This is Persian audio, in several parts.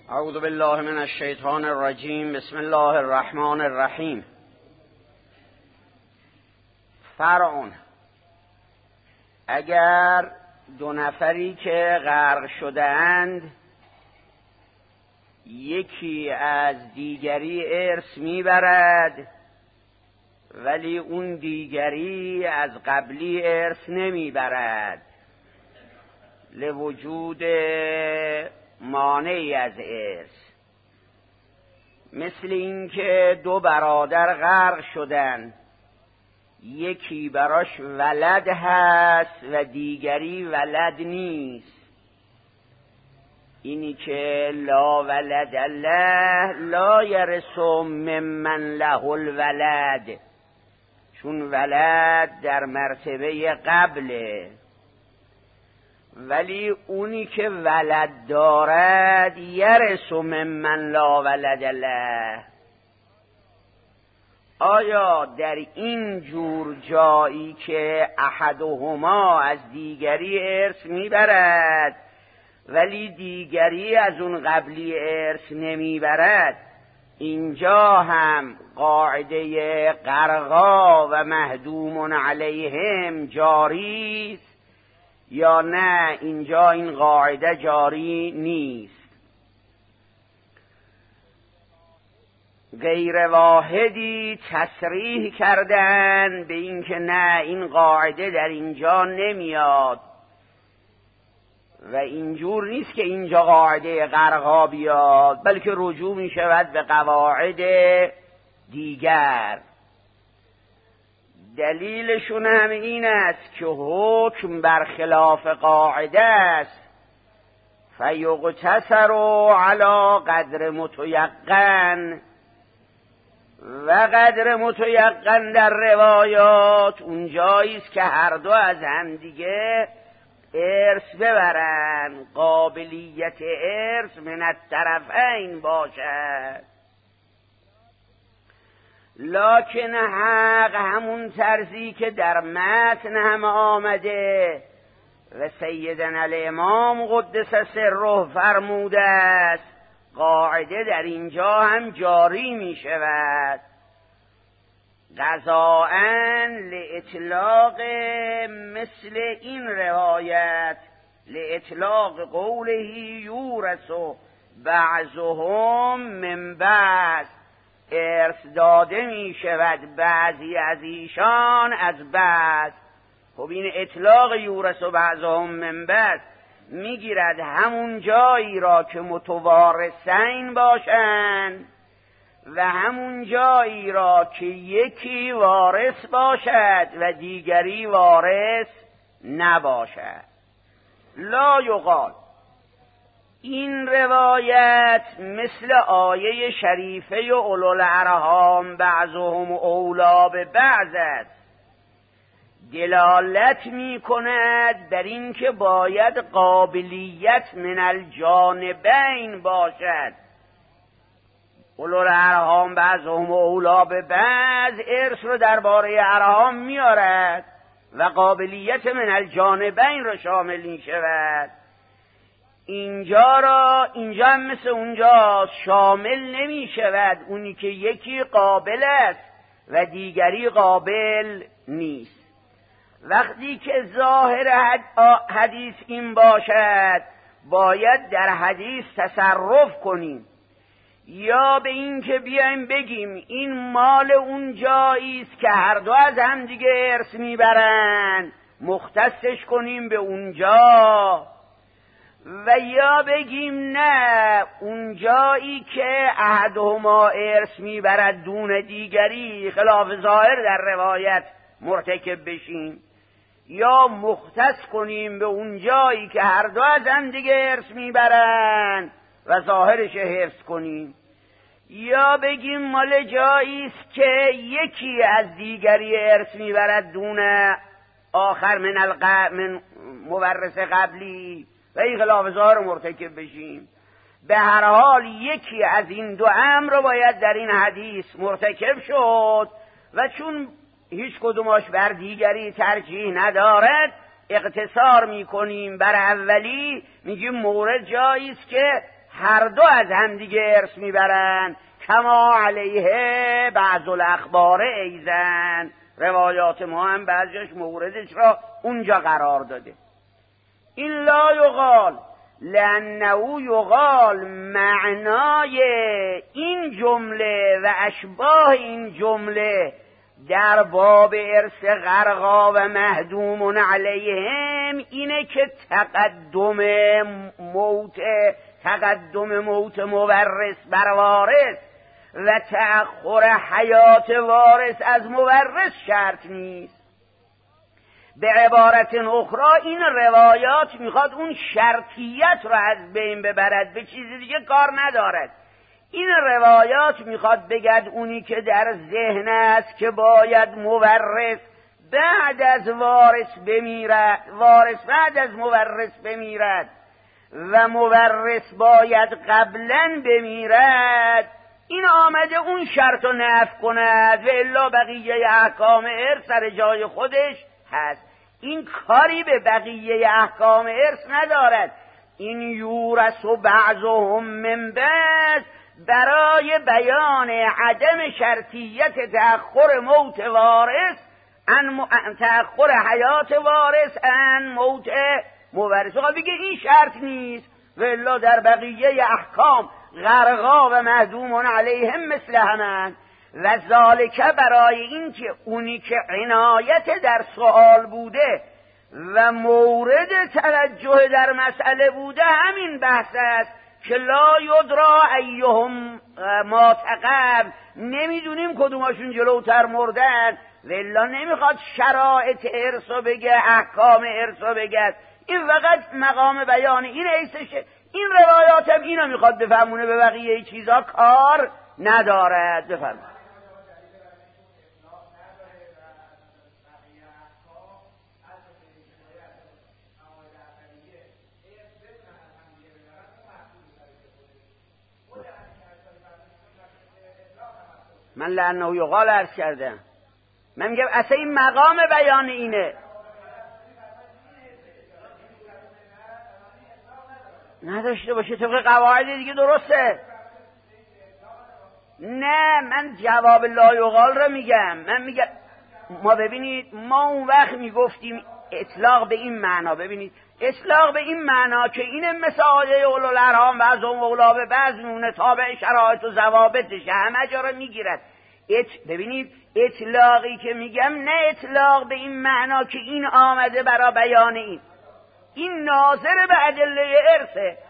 اعوذ بالله من الشیطان الرجیم. بسم الله الرحمن الرحیم. فرعون: اگر دو نفری که غرق شده‌اند یکی از دیگری ارث میبرد ولی اون دیگری از قبلی ارث نمیبرد لوجود مانعی از ارث، مثل اینکه دو برادر غرق شدن، یکی براش ولد هست و دیگری ولد نیست. اینی که لا ولد له لا یرث ممن له الولد، چون ولد در مرتبه قبله، ولی اونی که ولد دارد یرث ممن لا ولد له. آیا در این جور جایی که احدهما از دیگری ارث میبرد ولی دیگری از اون قبلی ارث نمیبرد، اینجا هم قاعده غرقا و محدوم علیهم جاری است یا نه اینجا این قاعده جاری نیست؟ غیر واحدی تصریح کردن به این که نه این قاعده در اینجا نمیاد و اینجور نیست که اینجا قاعده غرقا بیاد، بلکه رجوع می شود به قواعد دیگر. دلیلشون هم این است که حکم برخلاف قاعده است، فیقتصر علی قدر متیقن، و قدر متیقن در روایات اون جایی است که هر دو از هم دیگه ارث ببرن، قابلیت ارث من الطرفین باشد. لکن حق همون طرزی که در متن هم آمده و سیدنا الامام قدس سره فرموده است، قاعده در اینجا هم جاری می شود. قضاءً لإطلاق مثل این روایت، لإطلاق قوله یورث بعضهم من بعض، ارث داده می شود بعضی از ایشان از بعض. خب این اطلاق یورث بعضهم من بعض میگیرد همون جایی را که متوارثین باشند و همون جایی را که یکی وارث باشد و دیگری وارث نباشد. لا یقال این روایت مثل آیه شریفه اولوالارحام بعضهم اولی به بعض است، دلالت می کند بر این که باید قابلیت من الجانبین باشد. اولوالارحام بعضهم اولی به بعض ارث رو درباره ارحام میارد و قابلیت من الجانبین رو شامل می شود. اینجا هم مثل اونجا شامل نمی شود، اونی که یکی قابل است و دیگری قابل نیست. وقتی که ظاهر حدیث این باشد باید در حدیث تصرف کنیم، یا به این که بیایم بگیم این مال اون جایی است که هر دو از هم دیگه ارث میبرن، مختصش کنیم به اونجا، و یا بگیم نه اون جایی که احدهما ارث میبرد دون دیگری خلاف ظاهر در روایت مرتکب بشیم، یا مختص کنیم به اون جایی که هر دو از هم دیگه ارث میبرن و ظاهرش حفظ کنیم، یا بگیم مال جایی است که یکی از دیگری ارث میبرد دون آخر من مورث قبلی و این خلاف ظاهر مرتکب بشیم. به هر حال یکی از این دو امر باید در این حدیث مرتکب شد و چون هیچ کدومش بر دیگری ترجیح ندارد اقتصار میکنیم بر اولی، میگیم مورد جایی است که هر دو از همدیگه ارث میبرن. کما علیه بعض الاخبار ایزن، روایات ما هم بعضیش موردش را اونجا قرار داده. این لا یقال لانه یقال معنای این جمله و اشباه این جمله در باب ارث غرقا و محدوم علیهم اینه که تقدم موت مورث بر وارث و تأخر حیات وارث از مورث شرط نیست. به عبارت اخرى این روایات میخواد اون شرطیت رو از بین ببرد، به چیزی دیگه کار ندارد. این روایات میخواد بگد اونی که در ذهن است که باید مورث بعد از وارث بمیرد، وارث بعد از مورث بمیرد و مورث باید قبلا بمیرد، این آمده اون شرط رو نفی کند و الا بقیه احکام ارث سر جای خودش هست. این کاری به بقیه احکام ارث ندارد. این یورث و بعضهم من بعض برای بیان عدم شرطیت تأخر موت وارث تأخر حیات وارث ان موت مورث. خب بگه این شرط نیست و الا در بقیه احکام غرقا و محدوم علیهم مثل همن و ذالک برای این که اونی که عنایت در سوال بوده و مورد توجه در مسئله بوده همین بحث است که لا یدرا ایهم ما تقبل، نمیدونیم کدوماشون جلوتر مردن و الا نمیخواد شرایط ارثو بگه، احکام ارثو بگه، این فقط مقام بیان این ایستشه. این روایات هم اینو میخواد بفهمونه، به بقیه چیزا کار ندارد. بفرمایید. من لعنه یقال عرض کردم، من میگم اصلا این مقام بیان اینه. نداشته باشه طبق قواعد دیگه درسته. نه من جواب لا یقال رو میگم. من میگم ما ببینید ما اون وقت میگفتیم اطلاق به این معنا، ببینید اطلاق به این معنا که اینه مثل آیه اولوالارحام و از اون اولا به بعض نونه تابع شرایط و ضوابطش همه جا رو میگیرد. ببینید اطلاقی که میگم نه اطلاق به این معنا که این آمده برای بیان این ناظر به ادله ارثه.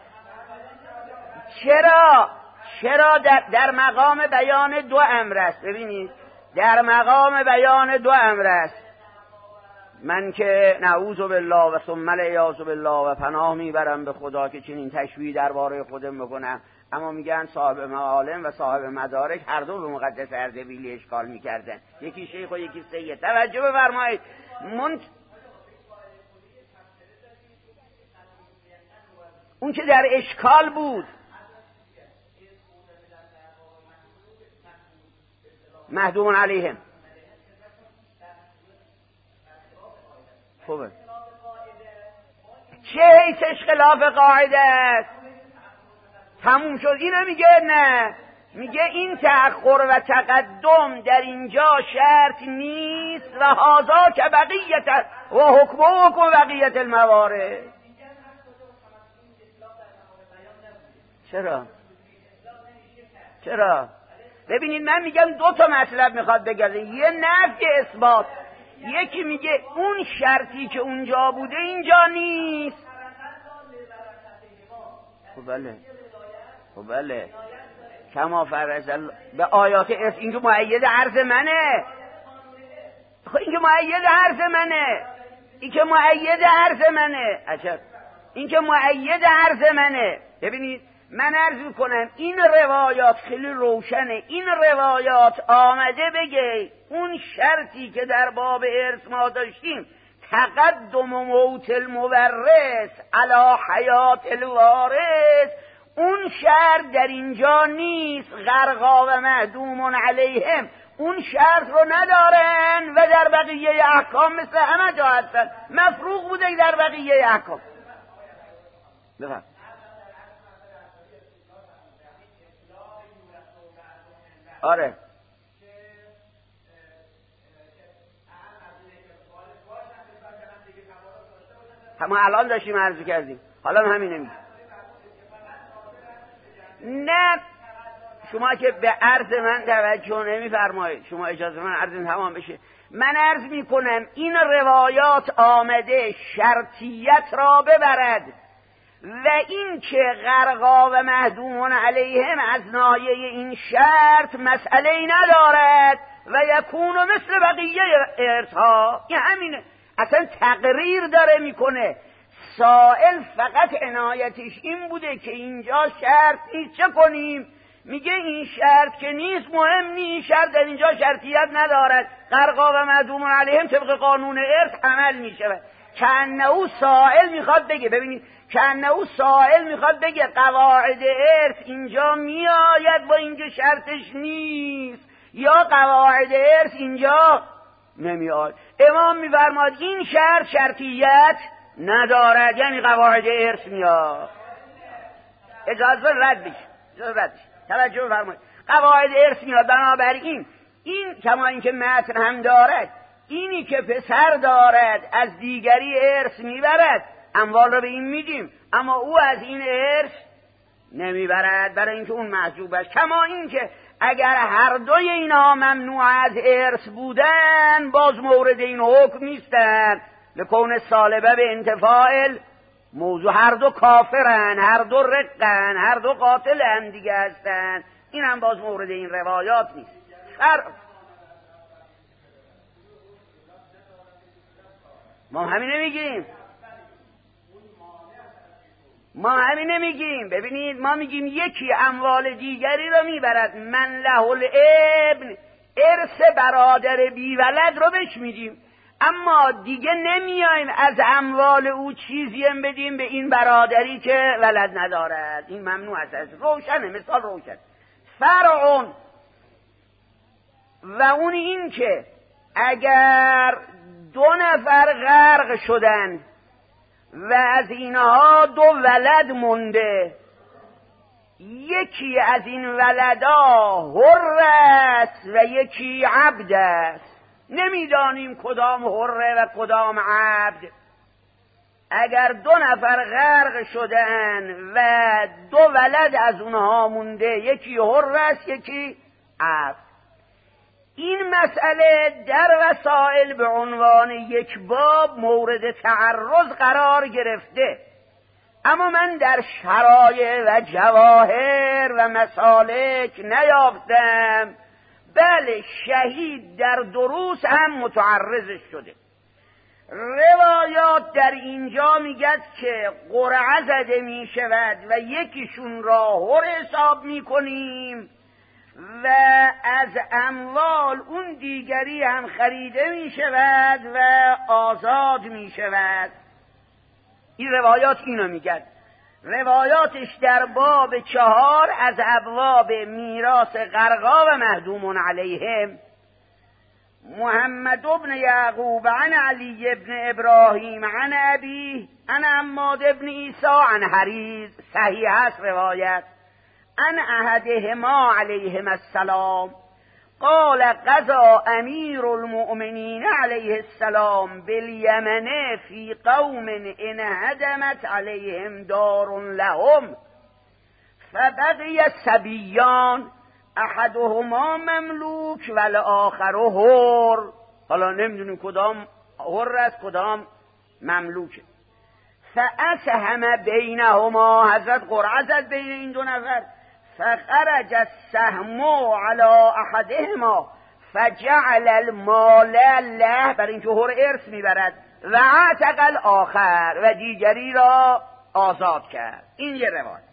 چرا در مقام بیان دو امر است. ببینید در مقام بیان دو امر است. من که نعوذ بالله و ثم العیاذ بالله و پناه میبرم به خدا که چنین تشبیه درباره خودم بکنم، اما میگن صاحب معالم و صاحب مدارک هر دو به مقدس اردبیلی اشکال میکردن، یکی شیخ و یکی سید. توجه بفرمایید. اون که در اشکال بود محدوم علیهم. خوبه چه حیثش خلاف قاعده است؟ تموم شد. اینو میگه نه، میگه این تأخر و تقدم در اینجا شرط نیست و هذا که بقیت و حکم بقیت الموارد. چرا؟ ببینید من میگم دو تا مطلب میخواد بگه، یه نفی اثبات، یکی میگه اون شرطی که اونجا بوده اینجا نیست. خب بله کما فرض به آیات ارث، اینکه مؤید عرض منه. خب اینکه مؤید عرض منه، اینکه مؤید عرض منه. عجب، اینکه مؤید عرض منه. ببینید من عرض میکنم این روایات خیلی روشنه. این روایات آمده بگه اون شرطی که در باب ارث ما داشتیم تقدم موت المورث علی حیات الوارث، اون شرط در اینجا نیست. غرقا و محدوم علیهم اون شرط رو ندارن و در بقیه احکام مثل همه جا هستن. مفروغ بوده در بقیه احکام. بفهم آره ما الان داشتیم عرض کردیم، حالا همینه میگه. نه شما که به عرض من توجه نمی‌فرمایید، شما اجازه من عرض تمام بشه. من عرض میکنم این روایات آمده شرطیت را ببرد و این که غرقا و مهدومون علیهم از ناحیه این شرط مسئله ندارد و یکون مثل بقیه ارثها. این همینه، اصلا تقریر داره میکنه. سائل فقط عنایتش این بوده که اینجا شرط نیست، چه کنیم؟ میگه این شرط که نیست مهم نیست، شرط در اینجا شرطیت ندارد، غرقا و مهدومون علیهم طبق قانون ارث عمل میشه. کأنه سائل میخواد بگه، ببینید کأنه سائل میخواد بگه قواعد ارث اینجا میآید با اینکه شرطش نیست، یا قواعد ارث اینجا نمیآید. امام میفرماد این شرط شرطیت ندارد، یعنی قواعد ارث میاد. اجازه رد بشه، توجه بفرمایید. قواعد ارث میاد. بنابراین این کما اینکه متن هم دارد، اینی که پسر دارد از دیگری ارث میبرد، اموال رو به این میدیم، اما او از این ارث نمیبرد برای اینکه اون محجوب است. کما اینکه اگر هر دوی اینها ممنوع از ارث بودن باز مورد این حکم نیستن، لکون سالبه به انتفاع موضوع. هر دو کافرن، هر دو رقن، هر دو قاتل هم دیگه هستن، این هم باز مورد این روایات نیست. ما همین نمیگیم. ببینید ما میگیم یکی اموال دیگری رو میبرد، من له الابن، ارث برادر بی ولد رو بهش میدیم، اما دیگه نمیایم از اموال او چیزی هم بدیم به این برادری که ولد ندارد. این ممنوع است. روشنه، مثال روشن. فرعون و اون این که اگر 2 نفر غرق شدن و از اینها 2 ولد مونده، یکی از این ولدا حر است و یکی عبد است، نمیدانیم کدام حره و کدام عبد. اگر 2 نفر غرق شدن و 2 ولد از اونها مونده، یکی حر است یکی عبد، این مسئله در وسائل به عنوان یک باب مورد تعرض قرار گرفته، اما من در شرایع و جواهر و مسالک نیافتم. بله شهید در دروس هم متعرض شده. روایات در اینجا میگد که قرعه زده می شود و یکیشون را حر حساب می کنیم و از اموال اون دیگری هم خریده می شود و آزاد می شود. این روایات اینو میگد. روایاتش در باب 4 از ابواب میراث غرقا و مهدومون علیهم. محمد بن یعقوب عن علی بن ابراهیم عن ابیه عن عماد بن عیسی عن حریز، صحیح است روایت، عن احدهما علیهم السلام قال قضى امیر المؤمنین علیه السلام بالیمن فی قوم انهدمت علیهم دار لهم فبقی صبیان احدهما مملوک و الاخر حر. حالا نمیدونیم کدام حر است کدام مملوکه. فاسهم بینهما، حضرت قرعه زد بین این 2 نفر، فخرج السهم على احدهما فجعل المال له، برای اینکه حر ارث میبرد، و عتق الاخر، و دیگری را آزاد کرد. این یه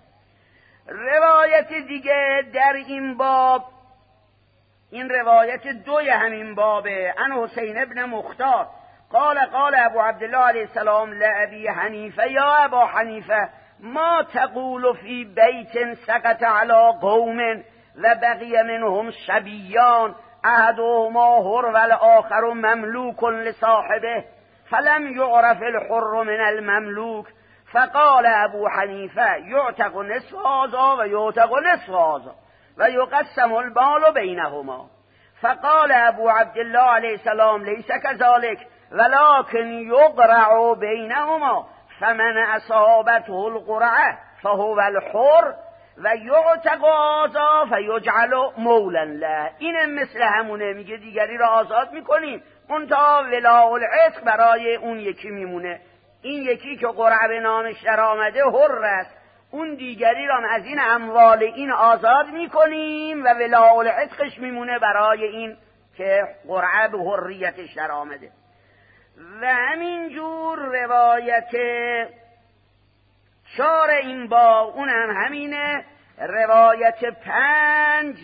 روایت دیگه در این باب، این روایت 2 همین بابه، عن حسین ابن مختار قال قال ابو عبدالله علیه السلام لابی حنیفه یا ابا حنیفه ما تقول فی بیت سقط علی قوم و بقی منهم صبیان احدهما حر و الاخر مملوک لصاحبه فلم یعرف الحر من المملوک فقال ابو حنیفه یعتق نصف هذا و یعتق نصف هذا و یقسم المال بینهما. فقال ابو عبدالله علیه السلام لیس کذالک ولکن یقرع بینهما فمن اصابته القرعه فهو الحر و یعتق آزا فیجعل مولا له. این مثل همونه، میگه دیگری را آزاد میکنیم منتها ولاء العتق برای اون یکی میمونه. این یکی که قرعه به نامش در آمده حر است، اون دیگری را از این اموال این آزاد میکنیم و ولاء العتقش میمونه برای این که قرعه به حریتش در آمده. و همینجور روایت 4 این باب اونم همینه. روایت 5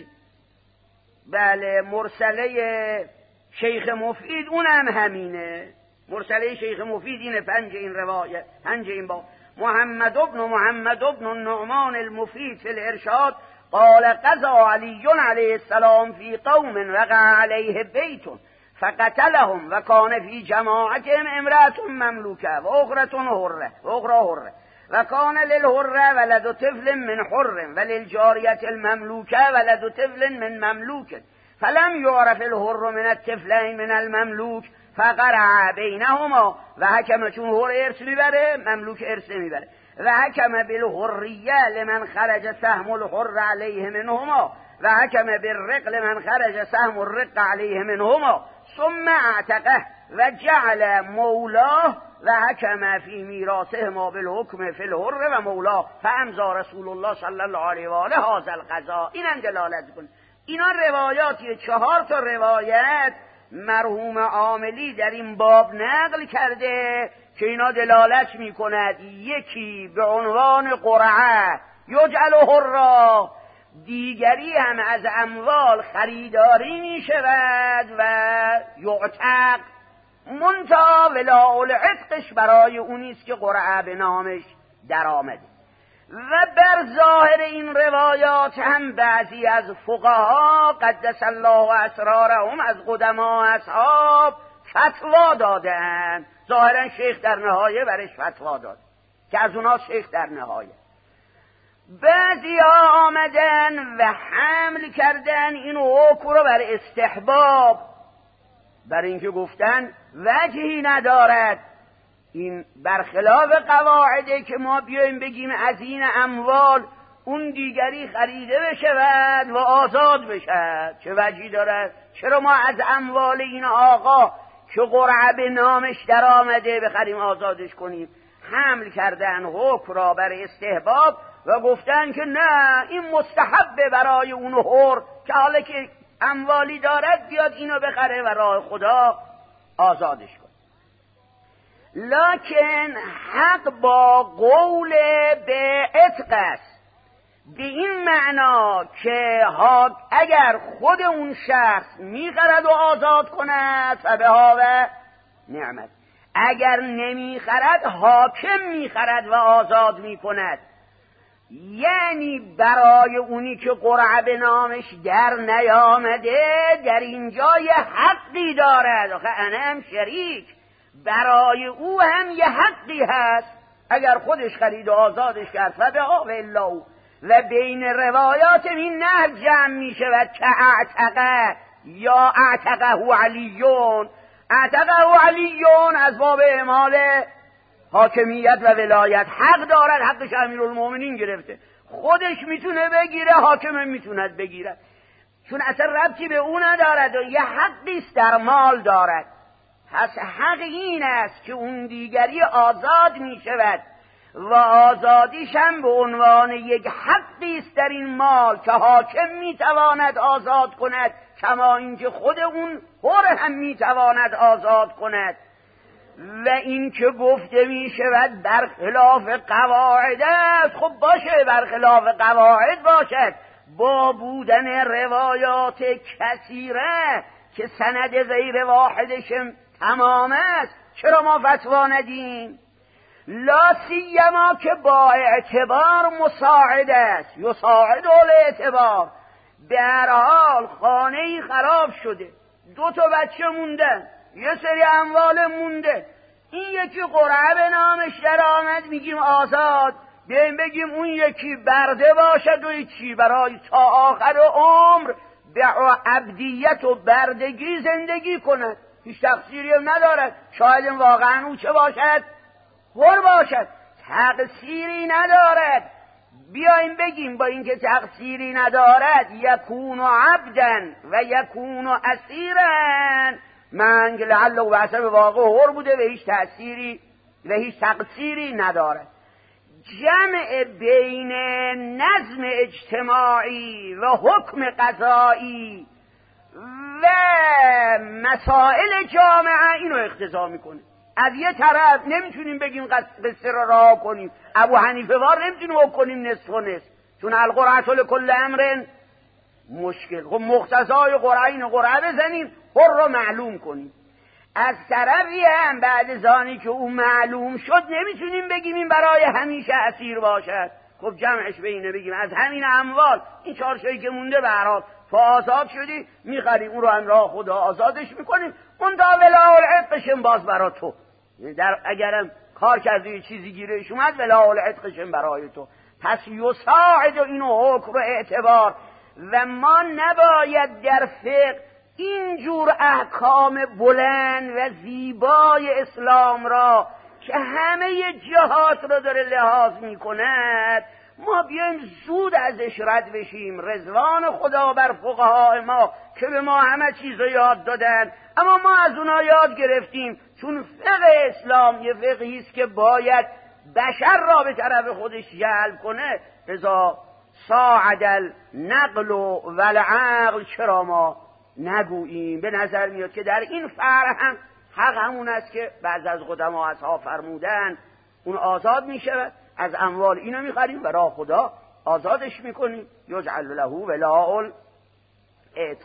بله مرسله شیخ مفید اونم همینه. مرسله شیخ مفید اینه 5 این روایت 5 این باب. محمد بن النعمان المفید فی الارشاد قال قضا علی علیه السلام فی قوم وقع علیه بیت فقتلهم و کان فی جماعتهم امرأة مملوکه و اخرى حره و کان للحره ولد طفل من حر و للجاریة المملوکه ولد طفل من مملوک فلم یعرف الحر من الطفلین من المملوک فقرع بینهما و حکم، چون حر ارث میبره مملوک ارث نمیبره، و حکم بالحریه لمن خرج سهم الحر علیه منهما و حکم بالرق لمن خرج سهم الرق علیه منهما ثم اعتقه و جعل مولاه و حکم فی میراثهما بالحکم فی الحر و مولاه فامضى رسول الله صلی الله علیه و آله هذا القضاء. اینم دلالت کنه. اینا روایاتی 4 تا روایت مرحوم عاملی در این باب نقل کرده که اینا دلالت میکند یکی به عنوان قرعه یجعل حرا، دیگری هم از اموال خریداری میشود و یعتق، منتها ولاء العتقش برای اونیست که قرعه به نامش در آمده. و بر ظاهر این روایات هم بعضی از فقها قدس الله اسرارهم از قدما اصحاب فتوا دادن. ظاهرا شیخ در نهایه برش فتوا داد که از اونا شیخ در نهایه. بعضی ها آمدن و حمل کردن این حکم رو بر استحباب، بر اینکه گفتن وجهی ندارد، این برخلاف قواعده که ما بیایم بگیم از این اموال اون دیگری خریده بشود و آزاد بشد، چه وجهی دارد؟ چرا ما از اموال این آقا که قرعه به نامش در آمده بخریم آزادش کنیم؟ حمل کردن حکم را بر استحباب و گفتن که نه این مستحبه برای اون حر که حالا که اموالی دارد بیاد اینو بخره و راه خدا آزادش کنه. لکن حق با قول به عتق است، به این معنا که اگر خود اون شخص میخرد و آزاد کند فبها و نعمت، اگر نمیخرد حاکم میخرد و آزاد میکند. یعنی برای اونی که قرعه به نامش در نیامده در اینجا یه حقی دارد، آخه انا هم شریک، برای او هم یه حقی هست. اگر خودش خرید و آزادش کرد فبها و الا او. و بین روایات این نه جمع می شود که اعتقه یا اعتقه علیون. اعتقه علیون از باب اعمال حاکمیت و ولایت حق دارد، حقش امیرالمومنین گرفته، خودش میتونه بگیره، حاکم میتوند بگیره، چون اصلا ربطی به اون ندارد و یه حقیست در مال دارد. پس حق این است که اون دیگری آزاد میشود و آزادیش هم به عنوان یک حقیست در این مال که حاکم میتواند آزاد کند، کما اینکه خود اون حر هم میتواند آزاد کند. و این که گفته می شود برخلاف قواعد است، خب باشه برخلاف قواعد باشد، با بودن روایات کثیره که سند غیر واحدش تمام است چرا ما فتوا ندیم؟ لا سیما که با اعتبار مساعد است، یساعد الاعتبار. به هر حال خانه‌ای خراب شده، 2 بچه موندن، یه سری اموال مونده، این یکی قرعه به نامش در آمد میگیم آزاد، بیاییم بگیم اون یکی برده باشد و چی برای تا آخر عمر به عبدیت و بردگی زندگی کند، هیچ تقصیری هم ندارد. شاید واقعا او چه باشد؟ حر باشد، تقصیری ندارد. بیاییم بگیم با اینکه تقصیری ندارد یکون عبدا و یکون اسیرا، من لعل و عسى به واقع حر بوده و هیچ تأثیری و هیچ تقصیری ندارد. جمع بین نظم اجتماعی و حکم قضایی و مسائل جامعه اینو اقتضا میکنه. از یه طرف نمیتونیم بگیم قصه را رها کنیم، ابو حنیفه وار نمیتونیم بکنیم نصف و نصف، چون القرعه لکل امر مشکل. خب مقتضای قرعه اینو قرعه بزنیم، حر رو معلوم کنیم. از طرفی هم بعد زانی که اون معلوم شد نمیتونیم بگیم این برای همیشه اسیر باشد. خب جمعش بینه بگیم از همین اموال این 4 شایی که مونده به هر حال تو آزاد شدی میخریم، اون رو هم راه خدا آزادش میکنیم، اون دا ولا العتقشم باز برای تو. در اگرم کار کردی یه چیزی گیرش اومد ولا العتقشم برای تو. پس یساعد اینو حکم و اعتبار و ما نباید در فقه اینجور احکام بلند و زیبای اسلام را که همه جهات را داره لحاظ می کند ما بیایم زود ازش رد بشیم. رضوان خدا بر فقهای ما که به ما همه چیز رو یاد دادن، اما ما از اونا یاد گرفتیم، چون فقه اسلام یه فقهی است که باید بشر را به طرف خودش جلب کنه. اذا صاعد النقل و العقل چرا ما نگوییم؟ به نظر میاد که در این فرع هم حق همون است که بعض از قدما اصحاب فرمودن اون آزاد میشه، از اموال اینو میخریم و راه خدا آزادش میکنیم. یجعل له ولاء العتق.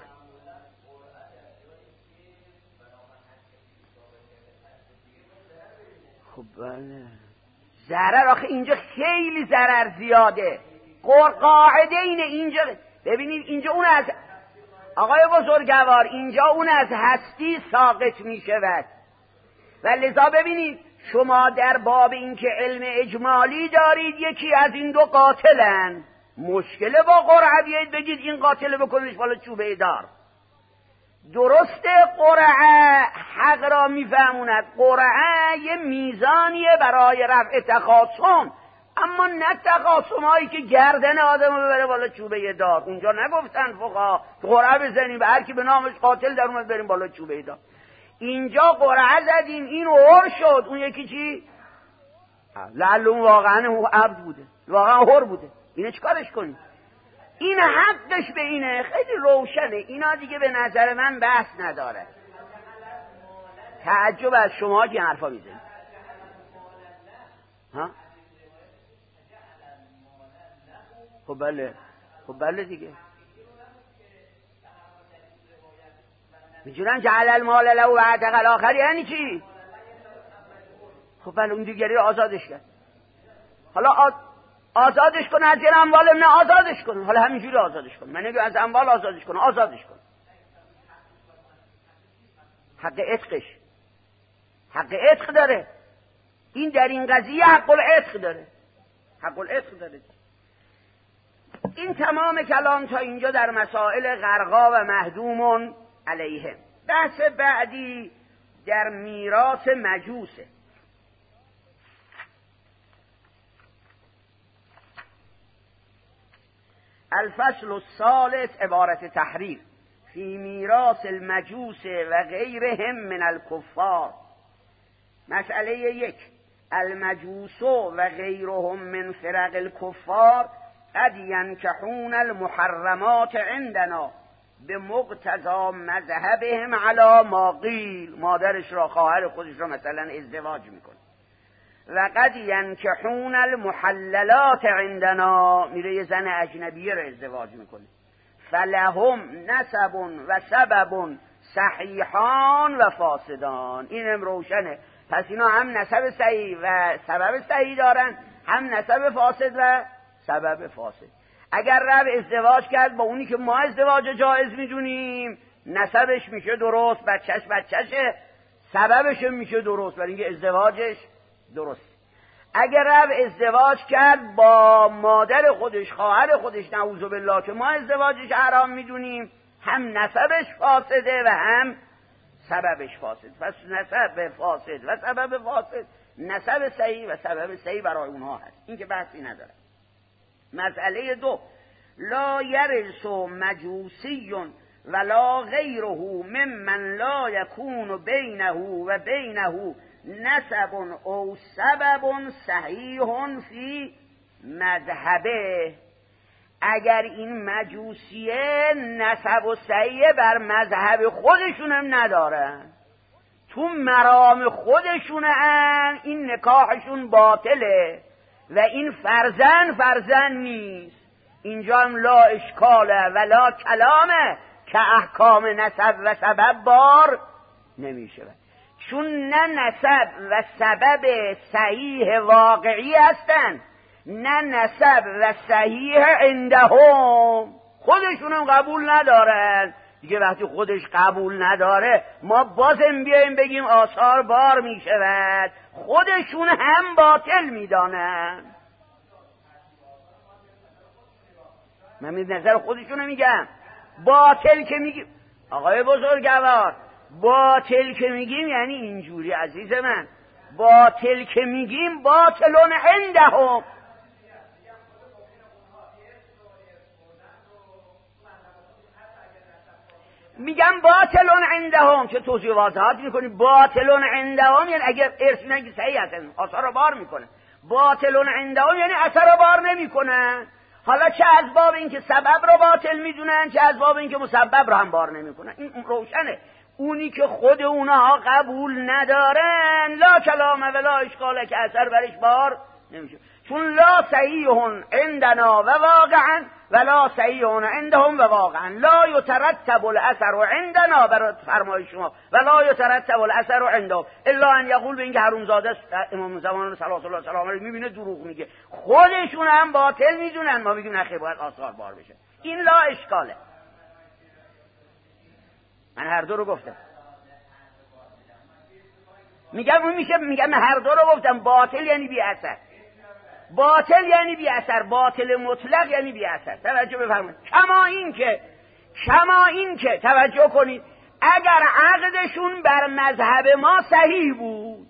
خب بله ضرر، آخه اینجا خیلی ضرر زیاده. قاعده اینه اینجا، ببینید اینجا اون از آقای بزرگوار اینجا اون از هستی ساقط می شود و لذا ببینید شما در باب این که علم اجمالی دارید یکی از این دو قاتلن، مشکله با قرعه بیایید بگید این قاتل بکنیش بالا چوبه دار. درسته قرعه حق را میفهموند، قرعه یه میزانیه برای رفع تخاصم، اما نه تخاصم هایی که گردن آدم رو ببره بالا چوبه دار. اونجا نگفتن فقها قرعه بزنیم به هر کی به نامش قاتل در اومد بریم بالا چوبه دار. اینجا قرعه زدیم این حر شد، اون یکی چی؟ لعل اون واقعا عبد بوده، واقعا حر بوده، اینه چیکارش کنیم؟ این حقش به اینه، خیلی روشنه. اینا دیگه به نظر من بحث نداره. تعجب از شما که حرفا میزنید. ها؟ خب بله دیگه میجونن جعل المال له و عتق الاخر یعنی چی؟ خب بله اون دیگری رو آزادش کرد. حالا آزادش کنه از این اموال، نه آزادش کنه، حالا همینجوری آزادش کنه. من نگه از اموال آزادش کنه، آزادش کنه. حق عتق داره. این در این قضیه حق العتق داره. این تمام کلام تا اینجا در مسائل غرقا و مهدوم علیهم. بحث بعدی در میراث مجوسه. الفصل الثالث عبارت تحریر فی میراث المجوس و غیرهم من الکفار. مسئله 1 المجوس و غیرهم من فرق الکفار قد ینکحون المحرمات عندنا به مقتضا مذهبهم علی ما قیل. مادرش را خواهر خودش را مثلا ازدواج میکنه. و قد ینکحون المحللات عندنا، میره یه زن اجنبیه را ازدواج میکنه. فلهم نسب و سبب صحیحان و فاسدان. اینم روشنه. پس اینا هم نسب صحیح و سبب صحیح دارن، هم نسب فاسد و سبب فاسد. اگر رب ازدواج کرد با اونی که ما ازدواج جایز میدونیم، نسبش میشه درست، بچهشه، سببش میشه درست، برای اینکه ازدواجش درست. اگر رب ازدواج کرد با مادر خودش، خواهر خودش، نعوذ بالله، که ما ازدواجش حرام میدونیم، هم نسبش فاسده و هم سببش فاسد. پس نسب فاسد و سبب فاسد، نسب صحیح و سبب صحیح برای اونها هست، این که بحثی نداره. مسئله دو، لا یرث مجوسی ولا غیره ممن لا یکون بینه و بینه نسب او سبب صحیح فی مذهبه. اگر این مجوسیه نسب و صحیح بر مذهب خودشونم ندارن، تو مرام خودشونن، این نکاحشون باطله و این فرزند نیست. اینجا هم لا اشکاله ولا کلامه که احکام نسب و سبب بار نمیشه، چون نه نسب و سبب صحیح واقعی هستن، نه نسب و صحیح عندهم، خودشونم قبول ندارن دیگه. وقتی خودش قبول نداره ما بازم بیایم بگیم آثار بار میشود، خودشون هم باطل میدانن. من نظر خودشونو میگم. باطل که میگیم آقای بزرگوار، باطل که میگیم یعنی اینجوری عزیز من، باطل که میگیم باطلون عندهم، میگم باطلون عندهم. چه توضیح واضحات میکنی؟ باطلون عندهم یعنی اگر ارث نگی صحیح هستن اثر رو بار میکنه، باطلون عندهم یعنی اثر رو بار نمیکنه. حالا چه از باب اینکه سبب رو باطل میدونن، چه از باب اینکه مسبب رو هم بار نمیکنن، این روشنه. اونی که خود اونها قبول ندارن لا کلام ولا اشکاله که اثر برش بار نمیشه، چون لا صحیح عندنا و واقعا ولا صحیح عندهم و واقعا لا یترتب الاثر عندنا، برای فرمای شما ولا یترتب الاثر عندهم الا ان یقول به اینکه حرومزاده امام زمان صلوات الله سلام علیه میبینه دروغ میگه، خودشون هم باطل میدونن، ما میگیم نخیر باید آثار بار بشه. این لا اشکاله. من هر دو رو گفتم، میگم هر دو رو گفتم. باطل یعنی بی اثر، باطل یعنی بی اثر، باطل مطلق یعنی بی اثر. توجه بفرمایید. کما این که توجه کنید، اگر عقدشون بر مذهب ما صحیح بود،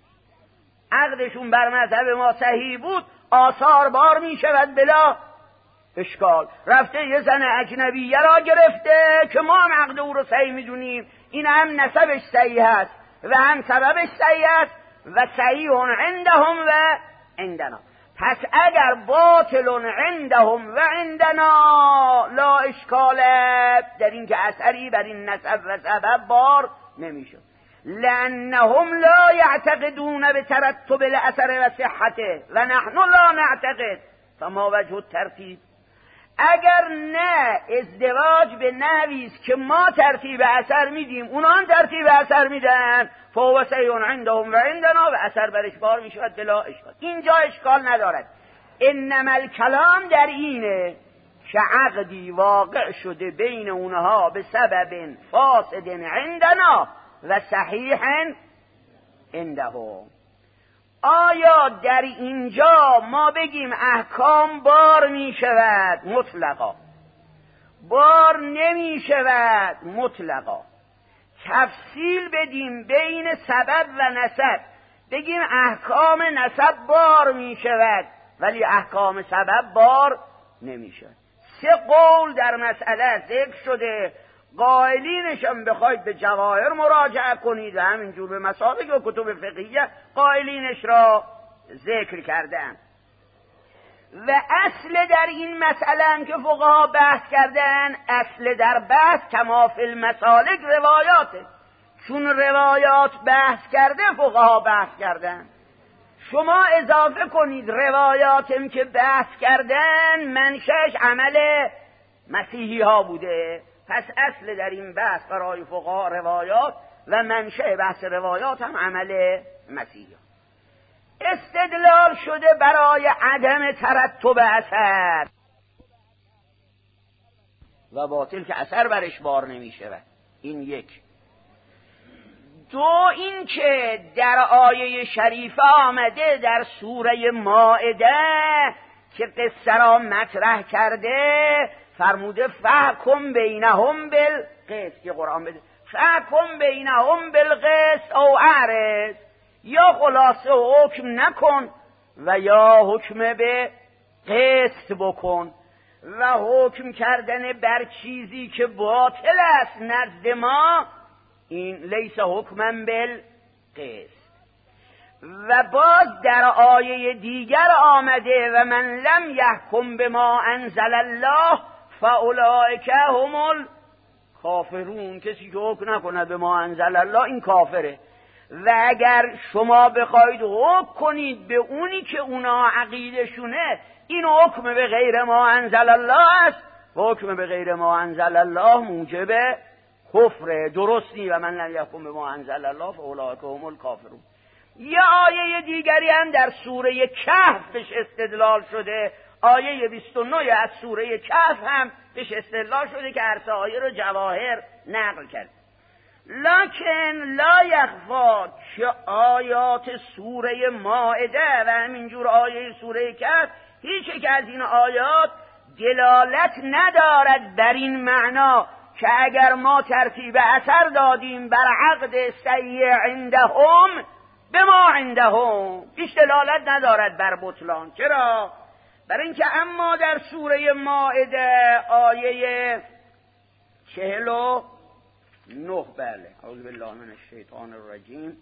عقدشون بر مذهب ما صحیح بود، آثار بار می شود بلا اشکال. رفته یه زن اجنبیه را گرفته که ما هم عقد او رو صحیح میدونیم، این هم نسبش صحیح است و هم سببش صحیح است و صحیح عندهم و عندنا. پس اگر باطل عندهم و عندنا لا اشکال، در این که اثری بر این نسب و سبب بار نمیشه، لانهم لا یعتقدون بترتب الاثر و صحته و نحن لا نعتقد، فما وجه الترتیب؟ اگر نه ازدواج به نحوی است که ما ترتیب اثر میدیم، اونان ترتیب اثر میدن، فهو صحیح عندهم و عندنا و اثر برش بار میشود بلا اشکال. اینجا اشکال ندارد. انما الکلام در اینه که عقدی واقع شده بین اونها به سبب فاسد عندنا و صحیح عندهم. آیا در اینجا ما بگیم احکام بار می شود مطلقا، بار نمی شود مطلقا، تفصیل بدیم بین سبب و نسب، بگیم احکام نسب بار می شود ولی احکام سبب بار نمی شود؟ سه قول در مسئله ذکر شده. قائلینشم بخواید به جواهر مراجعه کنید و همینجور به مسالک و کتب فقهیه قائلینش را ذکر کردن. و اصل در این مسئله هم که فقها بحث کردن، اصل در بحث کما فی المسالک روایاته، چون روایات بحث کرده فقها بحث کردن. شما اضافه کنید روایاتم که بحث کردن منشأش عمل مسیحی ها بوده، پس اصل در این بحث برای فقها روایات و منشأ بحث روایات هم عمل مسیحی. استدلال شده برای عدم ترتب اثر و باطل که اثر برش بار نمی شود. این یک. دو این که در آیه شریفه آمده در سوره مائده که قصه را مطرح کرده، فرموده فحکم بینهم بالقسط، که قرآن بده فحکم بینهم بالقسط او اعرض، یا خلاصه حکم نکن و یا حکم به قسط بکن. و حکم کردن بر چیزی که باطل است نزد ما، این لیس حکما بالقسط. و باز در آیه دیگر آمده و من لم یحکم بما انزل الله فاولئک هم الکافرون، کسی که حکم نکنه به ما انزل الله این کافره. و اگر شما بخواید حکم کنید به اونی که اونا عقیدشونه، این حکم به غیر ما انزل الله است، حکم به غیر ما انزل الله موجب کفر درستی. و من لم یحکم بما انزل الله فاولئک هم الکافرون. یه آیه دیگری هم در سوره کهف بهش استدلال شده، آیه 29 از سوره کهف هم بهش استدلال شده که هر سه آیه رو جواهر نقل کرد. لکن لا یخفا که آیات سوره مائده و همینجور آیه سوره کهف، هیچ یک از این آیات دلالت ندارد بر این معنا که اگر ما ترتیب اثر دادیم بر عقد سیء عندهم به ما عندهم، هیچ دلالت ندارد بر بطلان. چرا؟ برای اینکه اما در سوره مائده آیه 49، بله اعوذ بالله من الشیطان الرجیم،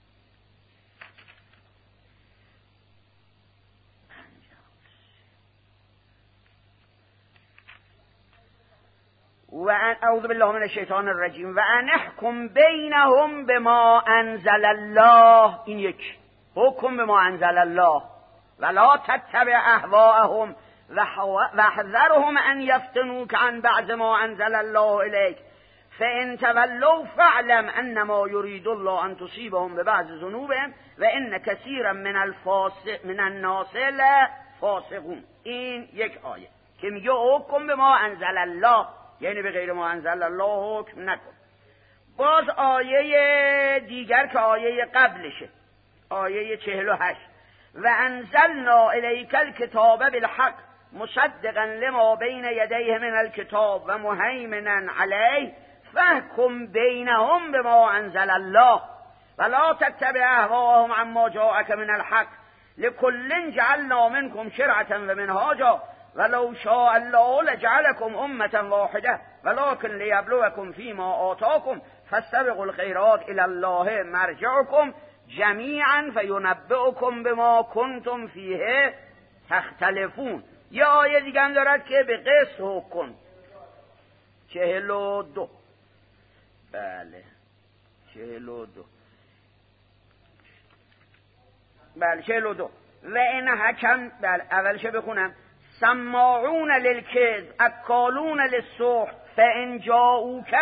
و اعوذ بالله من الشیطان الرجیم و ان احکم بینهم بما انزل الله، این یک حکم به ما انزل الله، ولا تتبع اهواءهم و احذرهم ان یفتنوک عن بعض ما انزل الله الیک فان تولوا فاعلم انما یرید الله ان تصیبهم ببعض ذنوبهم و ان کثیرا من الناس لفاسقون. این یک آیه که میگه حکم به ما انزل الله، یعنی به غیر ما انزل الله حکم نکن. باز آیه دیگر که آیه قبلشه، آیه 48 و انزلنا الیک الکتاب بالحق مصدقا لما بین یدیه من الکتاب و مهیمنا علیه فاحکم بینهم بما انزل الله ولا تتبع اهواءهم عما جاءک من الحق لكل جعلنا منكم شرعة و منهاجا ولو شاء الله لجعلكم امة واحدة ولكن ليبلوكم فيما آتاكم فاستبقوا الخيرات الى الله مرجعكم جمیعا فینبئکم بما کنتم فیه تختلفون. یه آیه دیگه هم دارد که به قسط حکم کن، 42، بله 42، بله 42 و این حکم، بله اولش بخونم سماعون للکذب اکالون للسحت فان جاءوک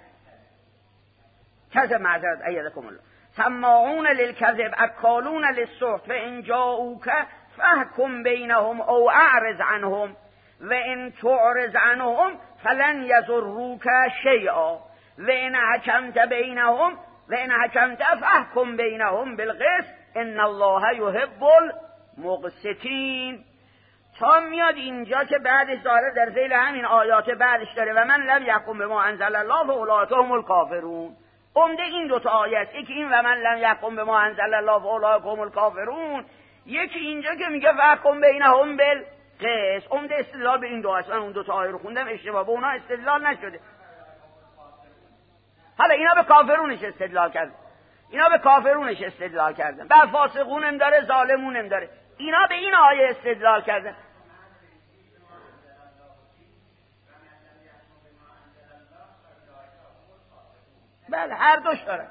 کذب معذرت ایدکم الله سماعون للکذب اکالون للسحت فان جاءوک فاحکم بینهم او اعرض عنهم و ان تعرض عنهم فلن یضروک شیئا و ان حکمت بینهم و ان حکمت فاحکم بینهم بالقسط ان الله یحب المقسطین. تا میاد اینجا که بعدش داره در ذیل همین آیات بعدش داره و من لم یحکم بما انزل الله فاولئک هم الکافرون. عمده این دو تا آیه است، یکی این و من لم یحکم بما انزل الله فاولئک هم الکافرون، یکی اینجا که میگه فاحکم بینهم بالقسط. عمده استدلال به این دو است. من اون دو تا آیه رو خوندم اشتباه، به اونا استدلال نشده. حالا اینا به کافرونش استدلال کردن، اینا به کافرونش استدلال کردن، بعد فاسقونم داره ظالمونم داره، اینا به این آیه استدلال کردن. بله هر دوش داره.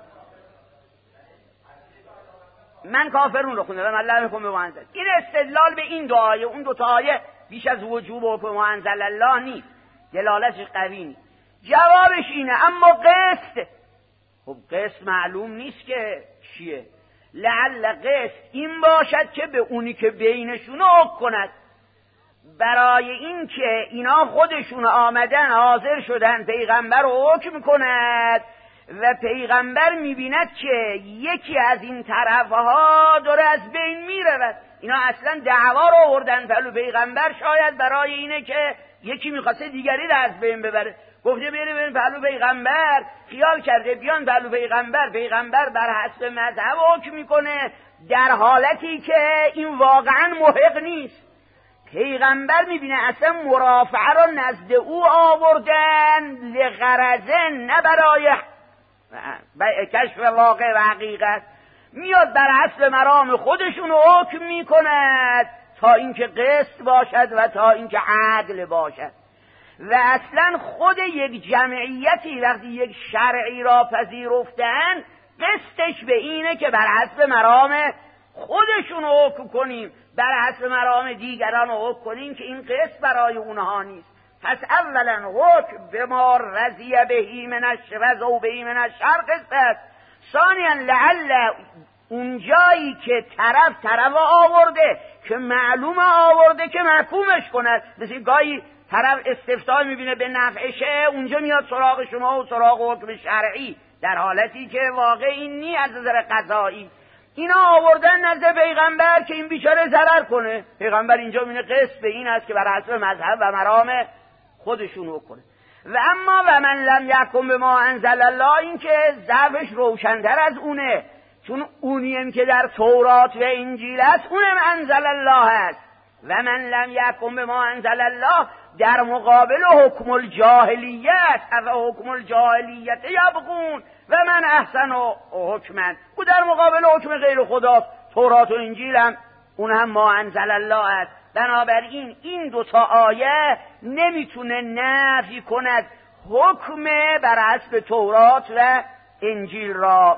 من کافرون رو خوندم و من لم یکن بما انزل. این استدلال به این دو آیه، اون دو تا آیه بیش از وجوب و بما انزل الله نیست، دلالتش قوی نیست. جوابش اینه اما قسط، خب قسط معلوم نیست که چیه، لعل قسط این باشد که به اونی که بینشون حکم کند. برای این که اینا خودشون آمدن حاضر شدن پیغمبر رو حکم کند و پیغمبر میبیند که یکی از این طرفها داره از بین میرود. اینا اصلا دعوا رو آوردن پلو پیغمبر، شاید برای اینه که یکی میخواسته دیگری رو از بین ببره، گفته بریم پلو پیغمبر، خیال کرده بیان پلو پیغمبر. پیغمبر بر حسب مذهب حکم میکنه، در حالتی که این واقعا محق نیست. پیغمبر میبینه اصلا مرافعه رو نزد او آوردن لغرضه، نه برای کشف واقع و حقیقت. میاد بر حسب مرام خودشون حکم میکند تا اینکه قسط باشد و تا اینکه عدل باشد. و اصلا خود یک جمعیتی وقتی یک شرعی را پذیرفتن، قسطش به اینه که بر حسب مرام خودشون حکم کنیم، بر حسب مرام دیگران حکم کنیم که این قسط برای اونها نیست. پس اولا حکم به ما رضی بهی من الشر و بهی من الشر قسط. ثانیا لعل اونجایی که طرف آورده که معلوم آورده که محکومش کند، مثل گاهی طرف استفتاء میبینه به نفعشه، اونجا میاد سراغ شما و سراغ حکم شرعی، در حالتی که واقع این نی از نظر قضایی. اینا آوردن نزد پیغمبر که این بیچاره ضرر کنه. پیغمبر اینجا میبینه قسط به این است که بر حسب مذهب و مرام خودشون کنه. و اما و من لم یحکم بما انزل الله، این که ضعفش روشن‌تر از اونه، چون اونیم که در تورات و انجیل است اونم انزل الله است. و من لم یحکم بما انزل الله در مقابل حکم الجاهلیت، او حکم الجاهلیت یبغون و من احسن حکما، او در مقابل حکم غیر خدا، تورات و انجیل هم اون هم ما انزل الله است. بنابراین این دوتا آیه نمیتونه نفی کند حکم بر حسب تورات و انجیل را.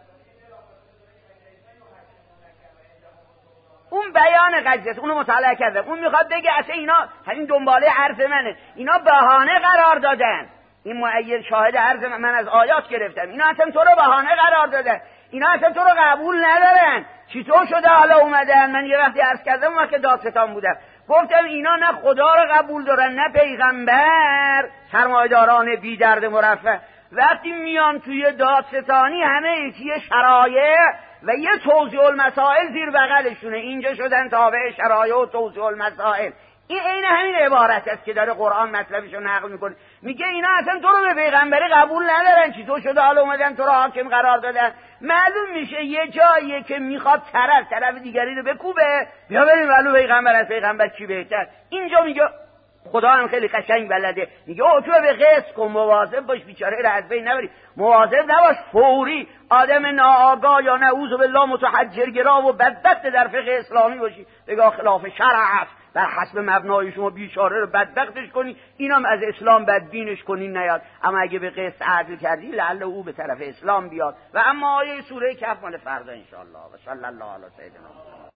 اون بیان قضیه اونو مطالعه کرده، اون میخواد بگه اصلا اینا همین دنباله عرض منه، اینا بهانه قرار دادن. این مؤید شاهد عرض من از آیات گرفتم، اینا اصلا تو رو بهانه قرار دادن، اینا اصلا تو رو قبول ندارن. چطور شده حالا اومدن؟ من یه وقتی عرض کردم اون وقت دادستان بودم، گفتم اینا نه خدا رو قبول دارن نه پیغمبر، سرمایه‌داران بی درد مرفه. وقتی میان توی دادستانی همه یه شرایع و یه توضیح المسائل زیر بغلشونه، اینجا شدن تابع شرایع و توضیح المسائل. این عین همین عبارت است که داره قرآن مطلبشو نقل میکنه، میگه اینا اصلا تو رو به پیغمبری قبول ندارن، چی تو شده حالا اومدن تو رو حاکم قرار دادن. معلوم میشه یه جاییه که میخواد طرف دیگری رو بکوبه، بیا بریم ولو پیغمبر از پیغمبر کی بهتر. اینجا میگه خدا هم خیلی قشنگ بلده، میگه تو به قسط کن، مواظب باش بیچاره رو از بین نبری، مواظب نباش فوری آدم ناآگاه یا نعوذ بالله متحجرگرا و بدبخت در فقه اسلامی باشی، بگاه خلاف شرع است، بر حسب مبنای شما بیچاره رو بدبختش کنی، اینم از اسلام بدبینش کنی نیاد. اما اگه به قسط عدل کردی لعل او به طرف اسلام بیاد. و اما آیه سوره کهف مال فردا ان شاء الله. و صلی الله علی سیدنا